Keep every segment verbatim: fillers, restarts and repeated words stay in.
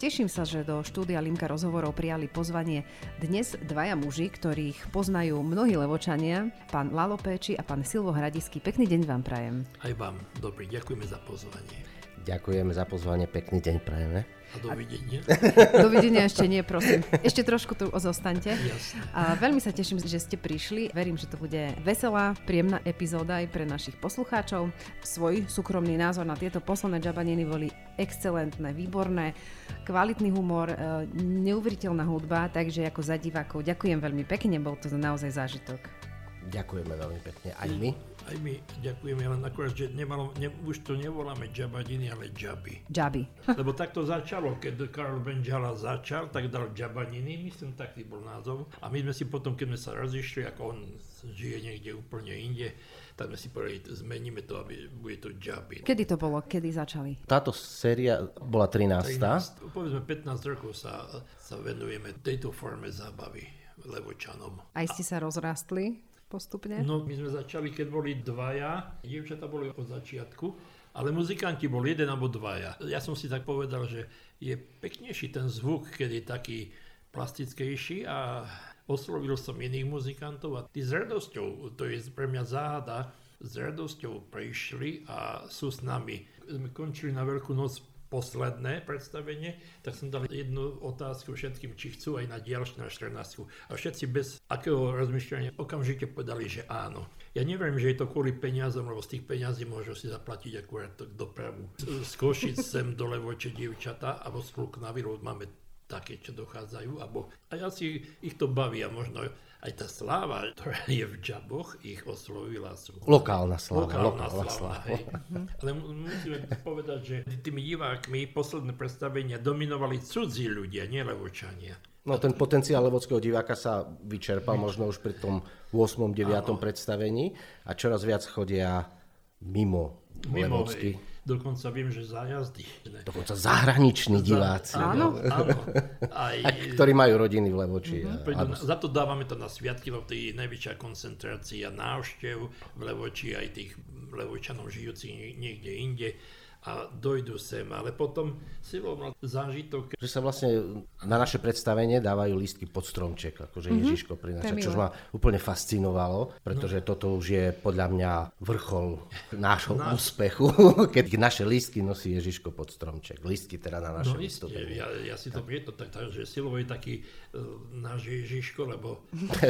Teším sa, že do štúdia Limka rozhovorov prijali pozvanie dnes dvaja muži, ktorých poznajú mnohí Levočania, pán Lalo Péči a pán Silvo Hradiský. Pekný deň vám prajem. Aj vám, dobrý, ďakujeme za pozvanie. Ďakujeme za pozvanie, pekný deň prajeme. A dovidenia. Dovidenia ešte nie, prosím. Ešte trošku tu zostaňte. Jasne. A veľmi sa teším, že ste prišli. Verím, že to bude veselá, príjemná epizóda aj pre našich poslucháčov. Svoj súkromný názor na tieto posledné džabaniny boli excelentné, výborné, kvalitný humor, neuveriteľná hudba, takže ako za divákov ďakujem veľmi pekne, bol to naozaj zážitok. Ďakujeme veľmi pekne, aj my. Aj my ďakujeme, len akorát, že nemalo, ne, už to nevoláme džabadiny, ale džaby. Džaby. Lebo tak to začalo, keď Karl Benjala začal, tak dal džabaniny, myslím, taký bol názov. A my sme si potom, keď sme sa rozišli, ako on žije niekde úplne inde, tak sme si povedali, zmeníme to, aby bude to džaby. Kedy to bolo? Kedy začali? Táto séria bola trinásta. trinásť, povedzme pätnásť rokov sa, sa venujeme tejto forme zábavy Levočanom. Aj ste sa rozrastli postupne? No, my sme začali, keď boli dvaja, dievčatá boli od začiatku, ale muzikanti boli jeden alebo dvaja. Ja som si tak povedal, že je peknejší ten zvuk, keď je taký plastickejší a oslovil som iných muzikantov a tí s radosťou, to je pre mňa záhada, s radosťou prišli a sú s nami. Sme končili na Veľkú noc posledné predstavenie, tak som dal jednu otázku všetkým, či chcú aj na ďalšiu, na štrnástku. A všetci bez akého rozmýšľania okamžite povedali, že áno. Ja neviem, že je to kvôli peniazom, lebo z tých peniazí môžu si zaplatiť akurát dopravu. Z Košic sem do Levoče dievčatá, alebo z Kluknavilu máme také, čo dochádzajú, alebo a asi ich to baví a možno aj tá sláva, ktorá je v džaboch, ich oslovila sú. Lokálna sláva. Lokálna, lokálna sláva, hej. Ale musíme povedať, že tými divákmi posledné predstavenia dominovali cudzí ľudia, nie Levočania. No ten potenciál levockého diváka sa vyčerpal možno už pri tom ôsmom deviatom predstavení a čoraz viac chodia mimo, mimo levocky. Hej. Dokonca viem, že zájazdy. Dokonca zahraniční diváci. Áno, áno. Aj, ktorí majú rodiny v Levoči. Uh-huh. A, a... Za to dávame to na sviatky, lebo to je najväčšia koncentrácia návštev v Levoči, aj tých Levočanov žijúcich niekde inde. A dojdu sem, ale potom Silvo mal zážitok. Že sa vlastne na naše predstavenie dávajú lístky pod stromček, akože mm-hmm. Ježiško prináša, čo ma úplne fascinovalo, pretože no. toto už je podľa mňa vrchol nášho na... úspechu, keď naše lístky nosí Ježiško pod stromček. Lístky teda na naše no, vystúpenie. Ja, ja si to vie to tak, tak, že Silvo je taký uh, náš Ježiško, lebo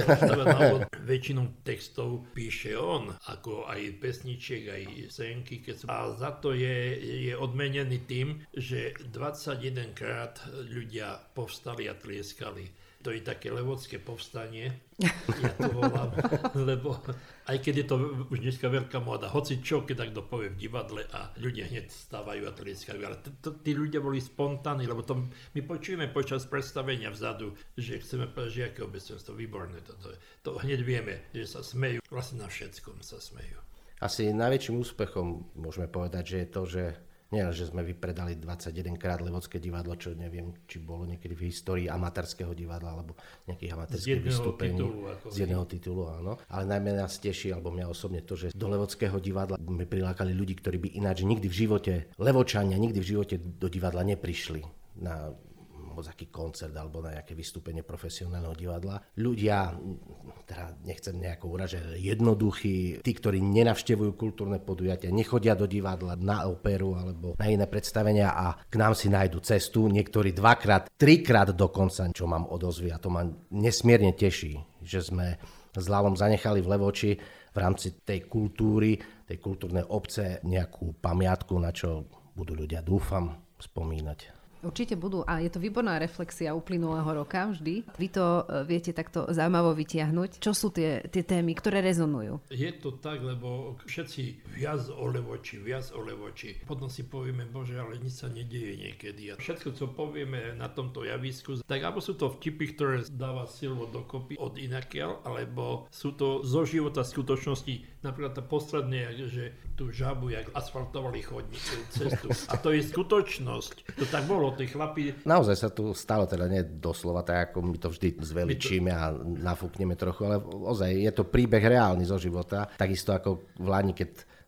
väčšinou textov píše on, ako aj pesničiek, aj senky, keď sú... A za to je je odmenený tým, že dvadsaťjedenkrát ľudia povstali a tlieskali. To je také levocké povstanie, ja to volám, lebo aj keď je to už dneska veľká móda, hoci čo, keď takto povie v divadle a ľudia hneď stávajú a tlieskajú, ale t- t- tí ľudia boli spontánni, lebo to my počujeme počas predstavenia vzadu, že chceme povedať, že aké obecenstvo, výborné toto je. To hneď vieme, že sa smejú, vlastne na všetkom sa smejú. Asi najväčším úspechom môžeme povedať, že je to, že nie, že sme vypredali dvadsaťjedenkrát levocké divadlo, čo neviem, či bolo niekedy v histórii amatérskeho divadla alebo nejakých amatérských vystúpení. Z jedného titulu, áno. Ale najmä nás teší, alebo mňa osobne to, že do levockého divadla sme prilákali ľudí, ktorí by ináč nikdy v živote, Levočania nikdy v živote do divadla neprišli na aký koncert alebo na nejaké vystúpenie profesionálneho divadla. Ľudia, teda nechcem nejako uražať, jednoduchí, tí, ktorí nenavštevujú kultúrne podujatia, nechodia do divadla, na operu alebo na iné predstavenia a k nám si nájdu cestu, niektorí dvakrát, trikrát dokonca, čo mám odozvy a to ma nesmierne teší, že sme s Lalom zanechali v Levoči v rámci tej kultúry, tej kultúrnej obce nejakú pamiatku, na čo budú ľudia, dúfam, spomínať. Určite budú a je to výborná reflexia uplynulého roka vždy. Vy to viete takto zaujímavo vytiahnuť. Čo sú tie, tie témy, ktoré rezonujú? Je to tak, lebo všetci viac o Levoči, viac o Levoči. Potom si povieme, bože, ale nič sa nedieje niekedy. A všetko, čo povieme na tomto javisku, tak alebo sú to vtipy, ktoré dáva Silvo dokopy od inakiaľ, alebo sú to zo života skutočnosti. Napríklad tá posledné, že tú žabu, jak asfaltovali chodník, cestu. A to je skutočnosť. To tak bolo. Chlapi... Naozaj sa tu stalo, teda nie doslova, tak ako my to vždy zveličíme a nafúkneme trochu, ale ozaj je to príbeh reálny zo života. Takisto ako v Lani, keď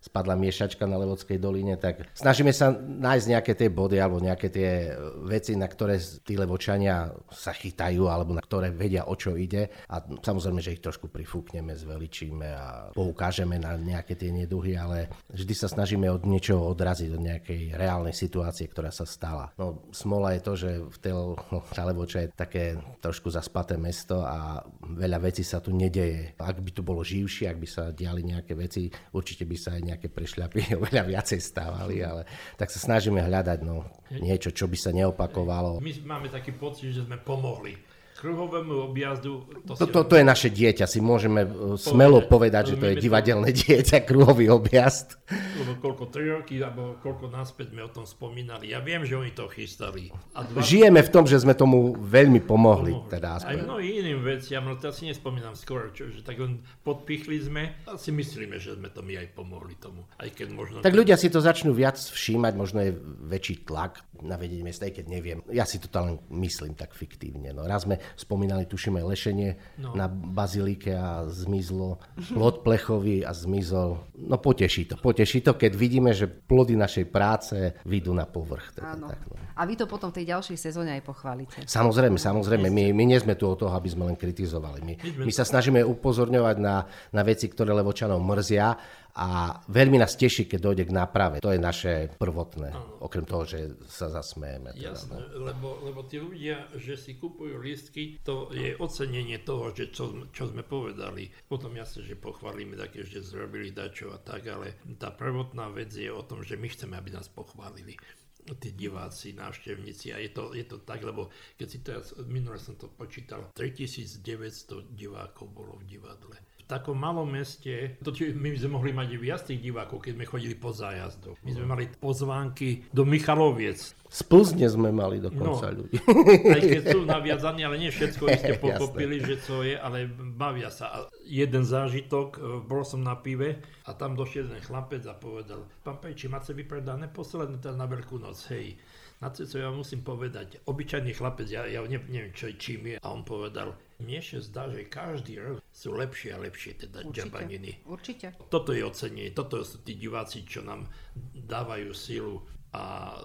spadla miešačka na Levodskej doline, tak snažíme sa nájsť nejaké tie body alebo nejaké tie veci, na ktoré tí Levočania sa chytajú alebo na ktoré vedia, o čo ide. A samozrejme, že ich trošku prifúkneme, zveličíme a poukážeme na nejaké tie neduhy, ale vždy sa snažíme od niečoho odraziť, od nejakej reálnej situácie, ktorá sa stala. No, smola je to, že v tej no, Levoča je také trošku zaspaté mesto a veľa vecí sa tu nedeje. Ak by tu bolo živšie, ak by sa diali nejaké veci, určite by sa aj nejaké prešľapy oveľa viacej stávali, ale tak sa snažíme hľadať no, niečo, čo by sa neopakovalo. My máme taký pocit, že sme pomohli kruhovému objazdu. To, to, to, to je naše dieťa, si môžeme povedať, smelo povedať, že to je divadelné to... dieťa, kruhový objazd. Lebo koľko tri roky, alebo koľko naspäť sme o tom spomínali. Ja viem, že oni to chystali. A dva... Žijeme v tom, že sme tomu veľmi pomohli. pomohli. Teda aj mnohým iným veciam, no to si nespomínam skôr, čo, že tak len podpichli sme a si myslíme, že sme to my aj pomohli tomu. Aj keď možno... Tak ľudia si to začnú viac všímať, možno je väčší tlak na vedenie mesta, aj keď neviem. Ja si to len myslím tak fiktívne. No, raz sme spomínali, tuším, aj lešenie no. na bazilike a zmizlo. Plod plechový a zmizol. No poteší to. Poteší to, keď vidíme, že plody našej práce vyjdú na povrch. Teda, Áno. Tak, no. A vy to potom v tej ďalšej sezóne aj pochválite. Samozrejme, samozrejme. My, my nie sme tu od toho, aby sme len kritizovali. My, my sa snažíme upozorňovať na, na veci, ktoré Levočanov mrzia. A veľmi nás teší, keď dojde k náprave. To je naše prvotné, ano. Okrem toho, že sa zasmejeme. Teda, Jasné, no. lebo, lebo tí ľudia, že si kupujú lístky, to je ocenenie toho, že čo, čo sme povedali. Potom jasne, že pochválime také, že zrobili dačo a tak, ale tá prvotná vec je o tom, že my chceme, aby nás pochválili tí diváci, návštevníci. A je to, je to tak, lebo keď si teraz, minule som to počítal, tritisícdeväťsto divákov bolo v divadle. V takom malom meste, to, my sme mohli mať viac tých divákov, keď sme chodili po zájazdoch. My sme mali pozvánky do Michaloviec. Z Plzne sme mali dokonca no, ľudí. Aj keď sú naviazaní, ale nie všetko iste pochopili, že co je, ale bavia sa. A jeden zážitok, bol som na pive a tam došiel jeden chlapec a povedal: pán Pejči, máte vypredané posledné na Veľkú noc, hej. Na co ja musím povedať, obyčajný chlapec, ja, ja neviem, čo čím je, a on povedal: mne sa zdá, že každý rok sú lepšie a lepšie teda džabaniny. Určite. Toto je ocenenie, toto sú tí diváci, čo nám dávajú silu a,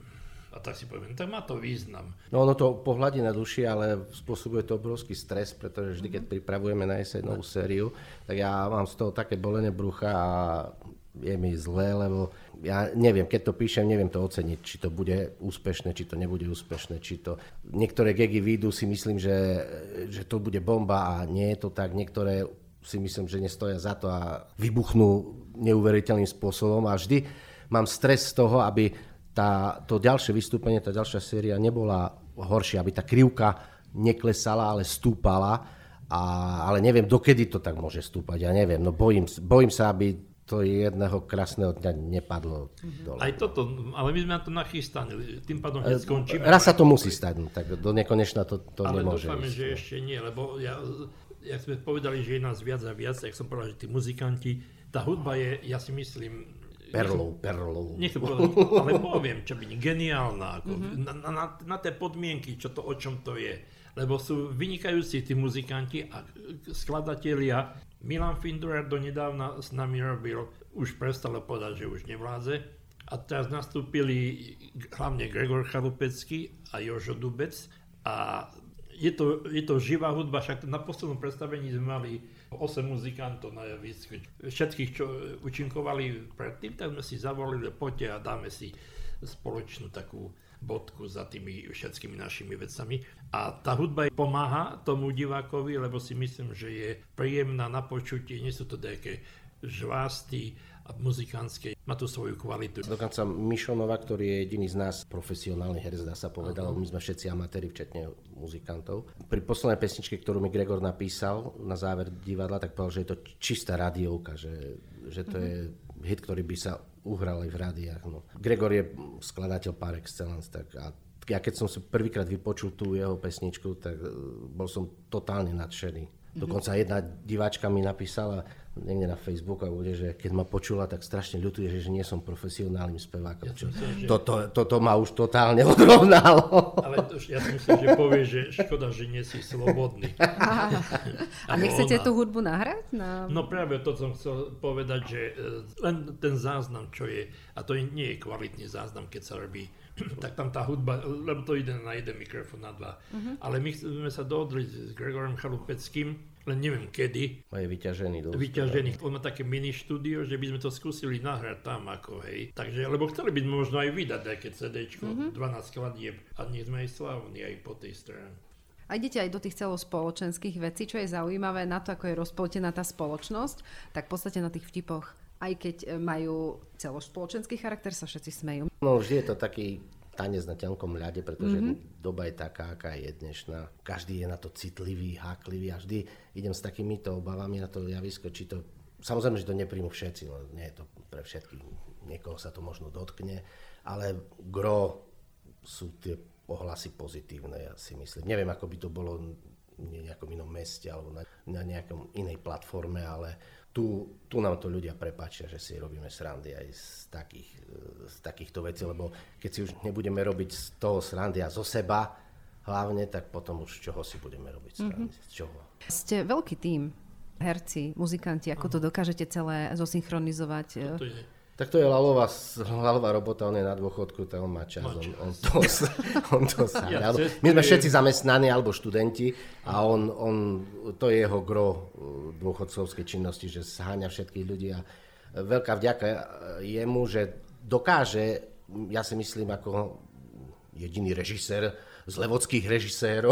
a tak si poviem, tak má to význam. No ono to pohľadí na duši, ale spôsobuje to obrovský stres, pretože vždy, keď pripravujeme na jeseň novú sériu, tak ja mám z toho také bolenie brucha a je mi zlé, lebo ja neviem, keď to píšem, neviem to oceniť, či to bude úspešné, či to nebude úspešné, či to... Niektoré gagy výjdu, si myslím, že, že to bude bomba a nie je to tak. Niektoré si myslím, že nestoja za to a vybuchnú neuveriteľným spôsobom a vždy mám stres z toho, aby tá, to ďalšie vystúpenie, tá ďalšia séria nebola horšia, aby tá krivka neklesala, ale stúpala. A, ale neviem, dokedy to tak môže stúpať, ja neviem, no bojím, bojím sa, aby to jedného krásneho dňa nepadlo dole. Aj toto, ale my sme na to nachystaní, tým pádom keď skončíme. Raz sa to musí stať, no, tak do nekonečna to, to ale nemôže. Ale dúfame, že ešte nie, lebo ja, jak sme povedali, že je nás viac a viac, jak som povedal, že tí muzikanti, tá hudba je, ja si myslím... Perlou, perlou. Nechcem povedať, ale poviem, čo byť geniálna, ako, mm-hmm. na, na, na tie podmienky, čo to, o čom to je. Lebo sú vynikajúci tí muzikanti a skladatelia. Milan Findurer donedávna s nami robil, už prestalo povedať, že už nevládze. A teraz nastúpili hlavne Gregor Chalupecký a Jožo Dubec. A je to, je to živá hudba, však na poslednom predstavení sme mali osem muzikantov na javisku. Všetkých, čo účinkovali predtým, tak sme si zavolili, poďte a dáme si spoločnú takú bodku za tými všetkými našimi vecami. A tá hudba pomáha tomu divákovi, lebo si myslím, že je príjemná na počutie, nie sú to také žvásty a muzikánske, má tu svoju kvalitu. Dokonca Mišo Nova, ktorý je jediný z nás profesionálny herec, dá sa povedať, uh-huh. my sme všetci amatéri, včetne muzikantov. Pri poslednej pesničke, ktorú mi Gregor napísal na záver divadla, tak povedal, že je to čistá rádiovka, že, že to uh-huh. je hit, ktorý by sa uhral aj v rádiách. No. Gregor je skladateľ par excellence, tak a ja keď som si prvýkrát vypočul tú jeho pesničku, tak bol som totálne nadšený. Mm-hmm. Dokonca jedna diváčka mi napísala niekde na Facebooku a bude, že keď ma počula, tak strašne ľutuje, že, že nie som profesionálnym spevákom. Ja myslím, že... Toto to, to ma už totálne odrovnalo. Ale to, ja si myslím, že povie, že škoda, že nie si slobodný. A, a nechcete ona... tú hudbu nahrať? Na... No práve to som chcel povedať, že len ten záznam, čo je, a to nie je kvalitný záznam, keď sa robí, tak tam tá hudba, lebo to ide na jeden mikrofón, na dva. Uh-huh. Ale my sme sa dohodli s Gregorom Chalupeckým, len neviem kedy. A je vyťažený dosť. Vyťažený. On má také mini štúdio, že by sme to skúsili nahrať tam ako, hej. Takže, lebo chceli by sme možno aj vydať nejaké cédéčko, mm-hmm. dvanásť skladieb a nie sme aj slávni aj po tej strane. A idete aj do tých celospoločenských vecí, čo je zaujímavé na to, ako je rozpoltená tá spoločnosť, tak v podstate na tých vtipoch, aj keď majú celospoločenský charakter, sa všetci smejú. No vždy je to taký tanec na tenkom ľade, pretože mm-hmm. doba je taká, aká je dnešná. Každý je na to citlivý, háklivý a vždy idem s takýmito obavami na to javisko, či to... Samozrejme, že to nepríjmu všetci, no nie je to pre všetkých, niekoho sa to možno dotkne, ale gro sú tie ohlasy pozitívne, ja si myslím. Neviem, ako by to bolo v nejakom inom meste alebo na, na nejakom inej platforme, ale tu, tu nám to ľudia prepáčia, že si robíme srandy aj z, takých, z takýchto vecí, lebo keď si už nebudeme robiť z toho srandy a zo seba hlavne, tak potom už z čoho si budeme robiť srandy, mm-hmm. z čoho. Ste veľký tím, herci, muzikanti, ako to dokážete celé zosynchronizovať? To je. Tak to je Lalová, Lalová robota, on je na dôchodku, tak on má čas, on, on to, on to sa ja, My sme všetci zamestnaní alebo študenti a on, on, to je jeho gro dôchodcovskej činnosti, že zháňa všetkých ľudí a veľká vďaka jemu, že dokáže, ja si myslím, ako jediný režisér z levodských režisérov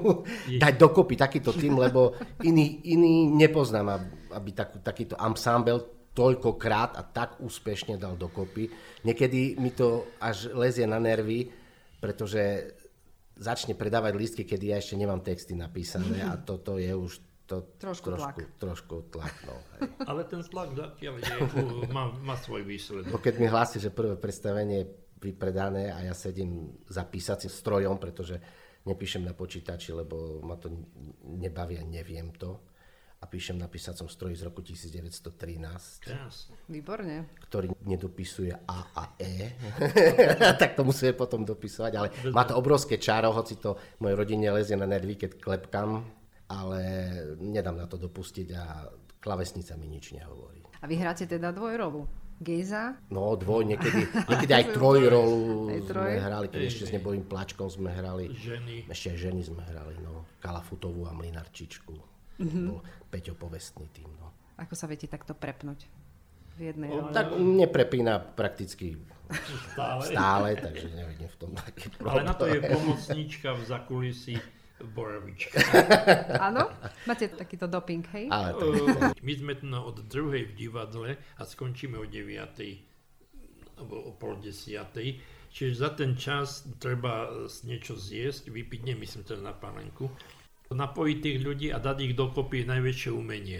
dať dokopy takýto tým, lebo iný, iný nepoznám, aby takú, takýto ensemble toľkokrát a tak úspešne dal dokopy. Niekedy mi to až lezie na nervy, pretože začne predávať lístky, kedy ja ešte nemám texty napísané a toto je už to trošku, trošku tlak. Trošku tlak no, hej. Ale ten tlak zatiaľ má, má svoj výsledok. Bo keď mi hlási, že prvé predstavenie je vypredané a ja sedím za písacím strojom, pretože nepíšem na počítači, lebo ma to nebaví a neviem to. A píšem na písacom stroji z roku devätnásť trinásť. Krásne. Výborne. Ktorý nedopisuje A a E. Tak to musíme potom dopisovať, ale má to obrovské čaro, hoci to mojej rodine lezie na nervy, keď klepkám, ale nedám na to dopustiť a klavesnica mi nič nehovorí. A vy hráte teda dvojrolu? Gejza? No dvoj, niekedy, niekedy aj trojrolu sme hrali, keď ešte s Nebojím plačkom sme hrali. Ženy. Ešte aj ženy sme hrali, no. Kalafutovú a Mlynarčičku. Mm-hmm. Bol Peťo povestný tým. No. Ako sa viete takto prepnúť v jednej no, tak neprepína prakticky stále, stále takže nevidím v tom taký problém. Ale na to je pomocníčka v zakulisí Borovička. Áno? Máte takýto doping, hej? Ale to uh, my sme tu od druhej v divadle a skončíme o deviatej alebo o pol desiatej. Čiže za ten čas treba niečo zjesť, vypiť, nemyslím teda na panenku, napojiť tých ľudí a dať ich dokopy je najväčšie umenie.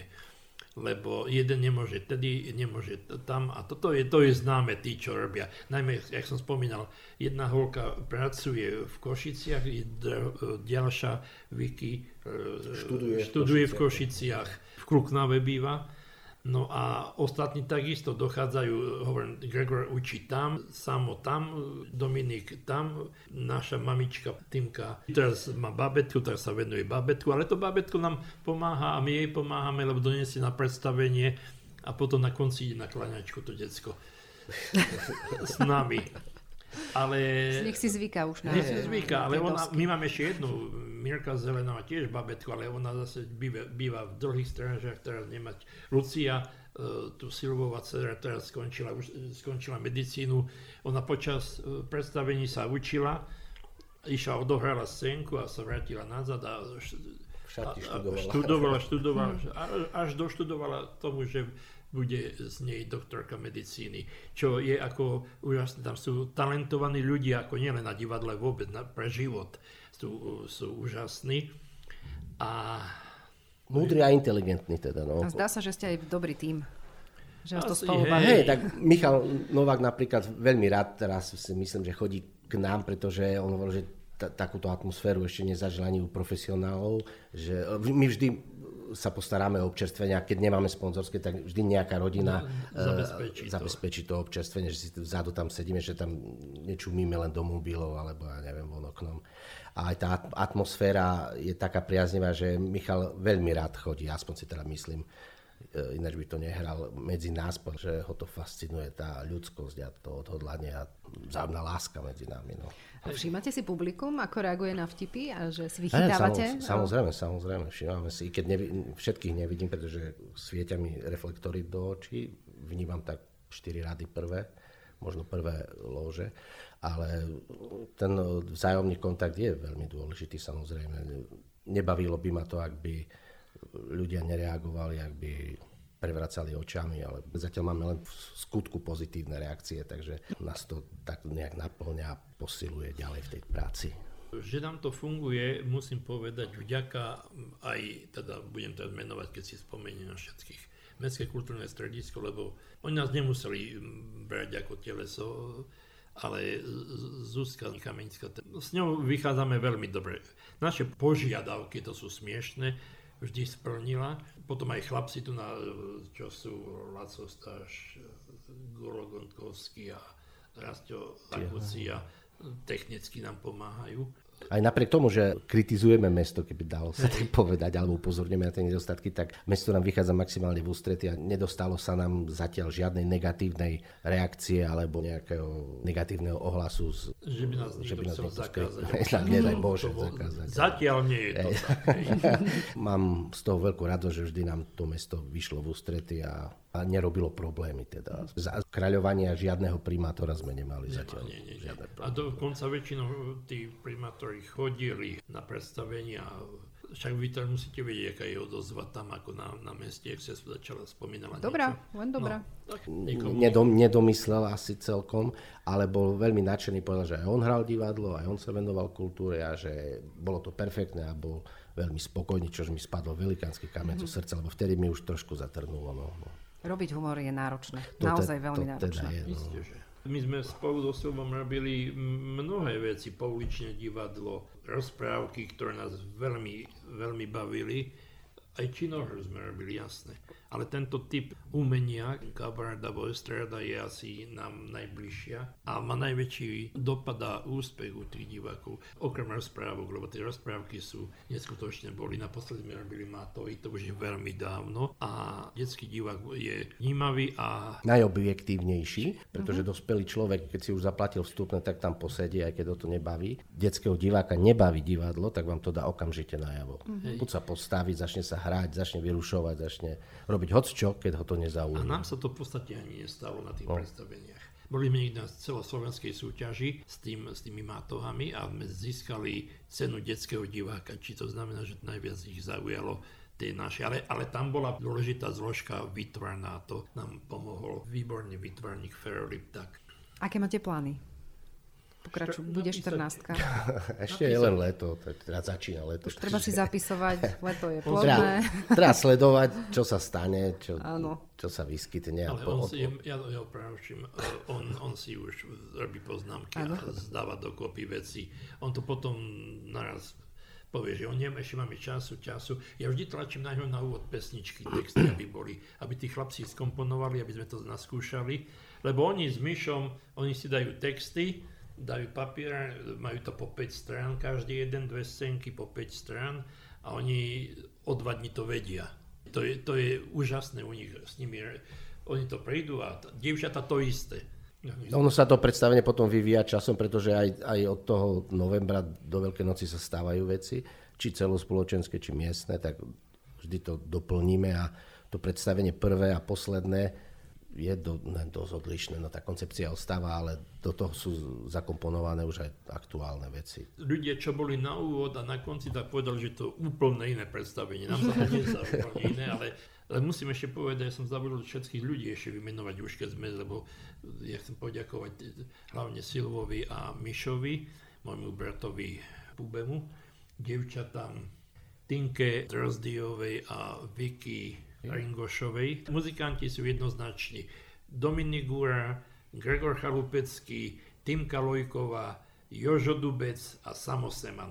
Lebo jeden nemôže tedy, nemôže tam a toto je, to je známe tí, čo robia. Najmä, jak som spomínal, jedna holka pracuje v Košiciach, ďalšia Vicky študuje, študuje v Košiciach, v Kruknave býva. No a ostatní takisto dochádzajú, hovorím, Gregor učí tam, Samo tam, Dominik tam, naša mamička Timka teraz má babetku, teraz sa venuje babetku, ale to babetko nám pomáha a my jej pomáhame, lebo donesie na predstavenie a potom na konci ide na kláňačku to decko s nami. Ale... Nech si zvyká už na... Nech si zvyká, ale ona, my máme ešte jednu, Mirka Zelenová, tiež babetku, ale ona zase býva, býva v dlhých strážach, teraz nemať. Lucia, uh, tu Silvová dcera, teraz skončila, už, skončila medicínu, ona počas uh, predstavení sa učila, išla, odohrala scénku a sa vrátila nazad a, a, a študovala, študovala, študovala hmm. až doštudovala tomu, že bude z nej doktorka medicíny, čo je ako úžasné, tam sú talentovaní ľudia, ako nielen na divadle, vôbec na, pre život sú, sú úžasní. A... Múdri a inteligentní teda. No. A zdá sa, že ste aj dobrý tím. Že vás to Asi, spolu baví. Hej, tak Michal Novák napríklad veľmi rád teraz si myslím, že chodí k nám, pretože on hovoril, že t- takúto atmosféru ešte nezažil ani u profesionálov, že my vždy sa postaráme o občerstvenia. Keď nemáme sponzorské, tak vždy nejaká rodina no, zabezpečí, zabezpečí to. to občerstvenie, že si vzadu tam sedíme, že tam nečumíme len do mobilov, alebo ja neviem, von oknom. A aj tá atmosféra je taká priaznivá, že Michal veľmi rád chodí, aspoň si teda myslím, ináč by to nehral medzi nás, že ho to fascinuje, tá ľudskosť a to odhodlanie a vzájomná láska medzi nami. No. A všímate si publikum, ako reaguje na vtipy a že si vychytávate? Samozrejme, samozrejme, samozrejme, všímame si, i keď nevi, všetkých nevidím, pretože svietia mi reflektory do očí, vnímam tak štyri rady prvé, možno prvé lóže, ale ten vzájomný kontakt je veľmi dôležitý, samozrejme. Nebavilo by ma to, ak by ľudia nereagovali, ak by prevracali očami, ale zatiaľ máme len v skutku pozitívne reakcie, takže nás to tak nejak naplňa a posiluje ďalej v tej práci. Že nám to funguje, musím povedať, vďaka aj, teda budem teda menovať, keď si spomeniem na všetkých, Mestské kultúrne stredisko, lebo oni nás nemuseli brať ako teleso, ale Zuzka Kamenská, s ňou vychádzame veľmi dobre. Naše požiadavky, to sú smiešné, vždy splnila. Potom aj chlapci tu, na, čo sú Laco Stáš, Golo Gontkovský a Rastio Lakuci a technicky nám pomáhajú. Aj napriek tomu, že kritizujeme mesto, keby dalo sa tak povedať, alebo upozorňujeme na tie nedostatky, tak mesto nám vychádza maximálne v ústrety a nedostalo sa nám zatiaľ žiadnej negatívnej reakcie alebo nejakého negatívneho ohlasu. Z, že by nás niekto chcel zakázať. Nedaj Bože zakázať. Zatiaľ nie je to tak. Mám z toho veľkú radosť, že vždy nám to mesto vyšlo v ústrety a a nerobilo problémy teda. Za kráľovania žiadneho primátora sme nemali Nemá, zatiaľ. Nie, nie, nie. A dokonca väčšinou tí primátori chodili na predstavenia. Však vy to musíte vedieť, aká je odozva tam ako na, na meste, ak sa začala spomínala. Dobrá, niečo. len dobrá. No, Nedom, nedomyslel asi celkom, ale bol veľmi nadšený, povedal, že aj on hral divadlo, aj on sa venoval kultúre a že bolo to perfektné a bol veľmi spokojný, čož mi spadlo velikánsky kameň mm-hmm. zo srdca, lebo vtedy mi už trošku zatrnulo. No. Robiť humor je náročné. To Naozaj te, veľmi to náročné. Teda je, no. My sme spolu so Silvom robili mnohé veci, pouličné divadlo, rozprávky, ktoré nás veľmi, veľmi bavili. Aj činohru sme robili, jasné. Ale tento typ umenia, kabaret alebo estrada, je asi nám najbližšia a má najväčší dopad a úspech u tých divákov. Okrem rozprávok, lebo tie rozprávky sú neskutočne boli. Naposledy sme robili Mátovi, to už je veľmi dávno a detský divák je vnímavý a najobjektívnejší, pretože mm-hmm. dospelý človek, keď si už zaplatil vstupné, tak tam posedí, aj keď ho to nebaví. Detského diváka nebaví divadlo, tak vám to dá okamžite najavo. Mm-hmm. Buď sa postaviť, začne sa hrať, začne vyrušovať, začne robiť hocčo, keď ho to nezaujíma. A nám sa to v podstate ani nestalo na tých no. predstaveniach. Boli sme niekde na celoslovenskej súťaži s, tým, s tými mátohami a sme získali cenu detského diváka, či to znamená, že najviac ich zaujalo tie naše. Ale, ale tam bola dôležitá zložka výtvarná, to nám pomohol výborný výtvarník Fero Liptak. Aké máte plány? Pokračuj, bude štrnástka. Ešte je len leto, teda začína leto. Už treba si zapisovať, leto je plodné. Treba sledovať, čo sa stane, čo, Áno. čo sa vyskytne. Ale on si, ja, ja opravším, on, on si už robí poznámky Áno. a zdáva dokopy veci. On to potom naraz povie, že on neviem, ešte máme času, času. Ja vždy tlačím na ňo na úvod pesničky, texty, aby boli, aby tí chlapci skomponovali, aby sme to naskúšali. Lebo oni s Myšom, oni si dajú texty, dajú papier, majú to po päť strán, každý jeden, dve scénky po päť strán a oni o dva dní to vedia. To je, to je úžasné u nich, s nimi, oni to prejdú a t- dievčatá to isté. Ono sa to predstavenie potom vyvíja časom, pretože aj, aj od toho novembra do Veľkej noci sa stávajú veci, či celospoločenské, či miestne, tak vždy to doplníme a to predstavenie prvé a posledné je do, ne, dosť odlišné, no tá koncepcia ostáva, ale do toho sú zakomponované už aj aktuálne veci. Ľudia, čo boli na úvod a na konci, tak povedali, že to je úplne iné predstavenie. Nám sa to nezdá úplne iné, ale, ale musím ešte povedať, ja som zabudol všetkých ľudí ešte vymenovať už keď sme, lebo ja chcem poďakovať hlavne Silvovi a Mišovi, môjmu bratovi Pubemu, dievčatám Tinke Drozdiovej a Vicky Ringošovej. Muzikanti sú jednoznační. Dominik Gura, Gregor Chalupecký, Timka Lojková, Jožo Dubec a Samo Seman.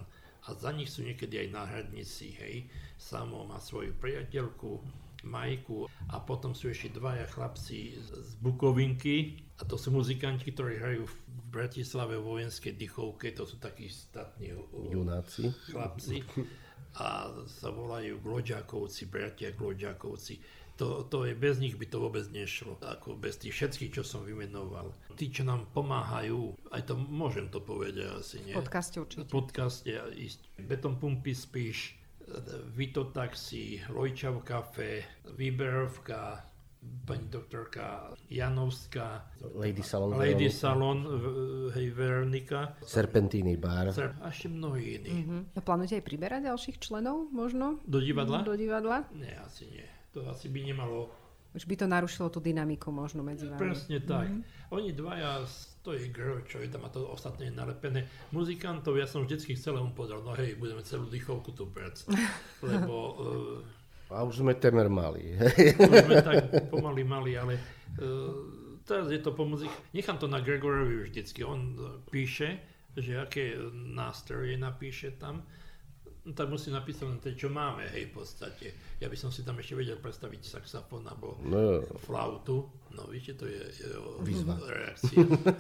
a za nich sú niekedy aj náhradníci, hej. Samo má svoju priateľku, Majku a potom sú ešte dvaja chlapci z Bukovinky a to sú muzikanti, ktorí hrajú v Bratislave vojenskej dychovke, to sú takí statní junáci, chlapci a sa volajú Glodžákovci, bratia Glodžákovci. To, to je, bez nich by to vôbec nešlo, ako bez tých všetkých, čo som vymenoval. Tí, čo nám pomáhajú, aj to môžem to povedať asi, nie? V podcaste určite. V podcaste ísť. Beton pumpy spíš, Vito Taxi, Lojčav Café, Výberovka, pani doktorka Janovská, Lady Salon, Lady Salon, hej, Veronika, Serpentíny bar Ser, a ešte mnohí iní. Mm-hmm. A plánujete aj priberať ďalších členov možno? Do divadla? Do divadla? Nie, asi nie. To asi by nemalo. Už by to narušilo tú dynamiku možno medzi vami. Presne tak. Mm-hmm. Oni dvaja, to je girl, čo je tam a to ostatné je nalepené. Muzikantov, ja som vždycky chcel mu povedal, no hej, budeme celú dýchovku tu brať. Lebo... Uh, a už sme temer mali. Už sme tak pomaly mali, ale uh, teraz je to po muzik... Nechám to na Gregorovi vždycky. On píše, že aké nástroje napíše tam. No, tak musí napísať len to, čo máme, hej, v podstate. Ja by som si tam ešte vedel predstaviť saxofón alebo no. flautu. No, viete, to je, je výzva. Reakcia.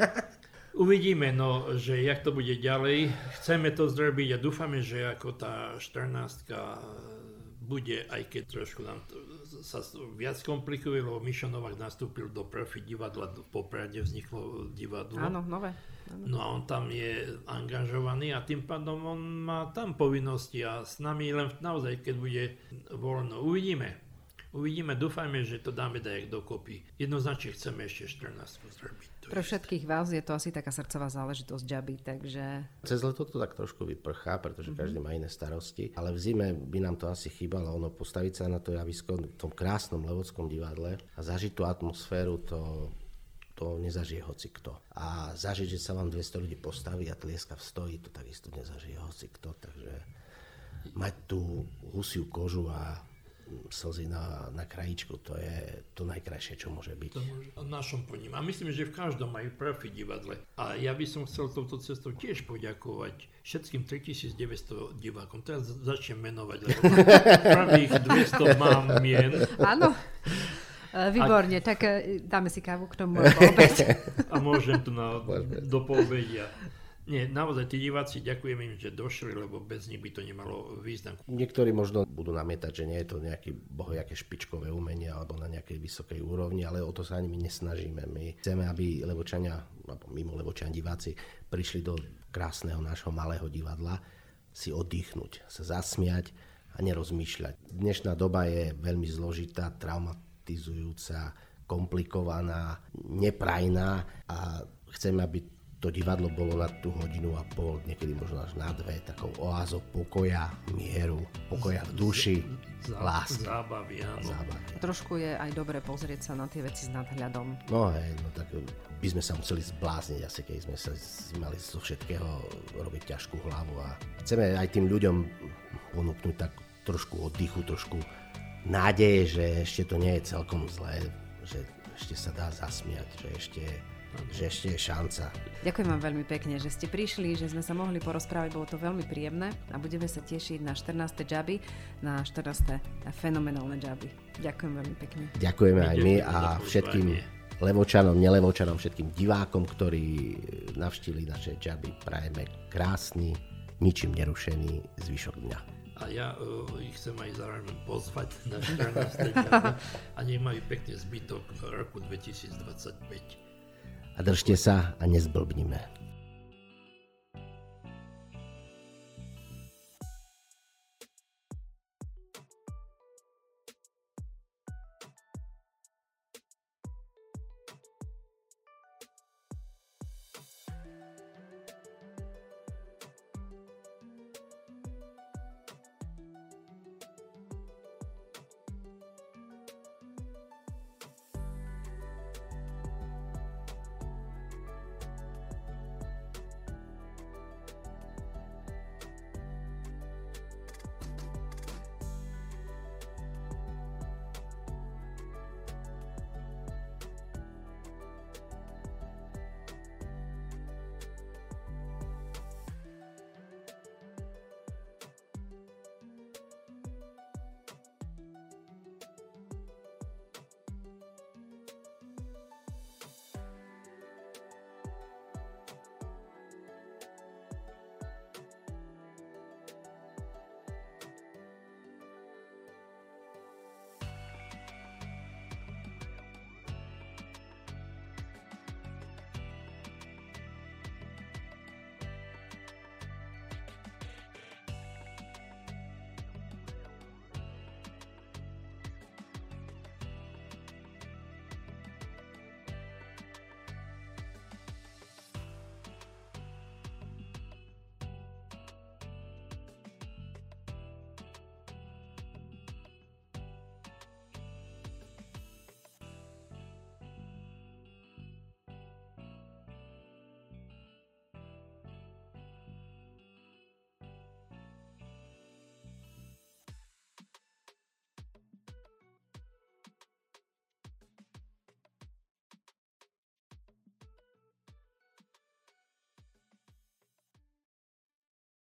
Uvidíme, no, že jak to bude ďalej. Chceme to zrobiť a dúfame, že ako tá štrnástka bude, aj keď trošku nám to sa viac komplikuje, lebo Mišo Novák nastúpil do profi divadla, v Poprade vzniklo divadlo. Áno, nové. Áno. No a on tam je angažovaný a tým pádom on má tam povinnosti a s nami len naozaj, keď bude voľno. Uvidíme. Uvidíme, dúfajme, že to dáme dajak dokopy. Jednoznačne chceme ešte štrnástku zrobiť. Pre všetkých vás je to asi taká srdcová záležitosť džaby, takže... Cez leto to tak trošku vyprchá, pretože mm-hmm. každý má iné starosti, ale v zime by nám to asi chýbalo, ono postaviť sa na to javisko v tom krásnom Levodskom divadle a zažiť tú atmosféru, to, to nezažije hocikto. A zažiť, že sa vám dvesto ľudí postaví a tlieska v stoji, to takisto nezažije hocikto, takže mať tú husiu kožu a slzy na, na krajičku, to je to najkrajšie, čo môže byť. To môže, v našom poním. A myslím, že v každom majú profi divadle. A ja by som chcel touto cestou tiež poďakovať všetkým tritisícdeväťsto divákom. Teraz začnem menovať, lebo pravých dvesto mám mien. Áno. Výborne, a... tak dáme si kávu k tomu opäť. A môžem tu na, do poobedia. Nie, naozaj tí diváci, ďakujem im, že došli, lebo bez nich by to nemalo význam. Niektorí možno budú namietať, že nie je to nejaké bohojaké špičkové umenie alebo na nejakej vysokej úrovni, ale o to sa ani my nesnažíme. My chceme, aby Levočania, alebo mimo Levočania diváci, prišli do krásneho nášho malého divadla si oddychnúť, sa zasmiať a nerozmýšľať. Dnešná doba je veľmi zložitá, traumatizujúca, komplikovaná, neprajná a chceme, aby to divadlo bolo na tú hodinu a pol, niekedy možno až na dve, takou oázou pokoja, mieru, pokoja v duši, lásky. Zábavy, áno. Zábavy. Trošku je aj dobre pozrieť sa na tie veci s nadhľadom. No hej, no tak by sme sa museli zblázniť asi, keď sme sa mali zo všetkého robiť ťažkú hlavu a chceme aj tým ľuďom ponúknuť tak trošku oddychu, trošku nádeje, že ešte to nie je celkom zlé, že ešte sa dá zasmiať, že ešte že ešte je šanca. Ďakujem vám veľmi pekne, že ste prišli, že sme sa mohli porozprávať, bolo to veľmi príjemné a budeme sa tešiť na štrnáste džaby, na štrnáste fenomenálne džaby. Ďakujem veľmi pekne. Ďakujeme aj my a všetkým Levočanom, nelevočanom, všetkým divákom, ktorí navštívili naše džaby. Prajeme krásny, ničím nerušený zvyšok dňa. A ja uh, ich chcem aj zároveň pozvať na štrnáste džaby a nech majú pekne zbytok roku dvetisícdvadsaťpäť. A držte sa a nezblbnime.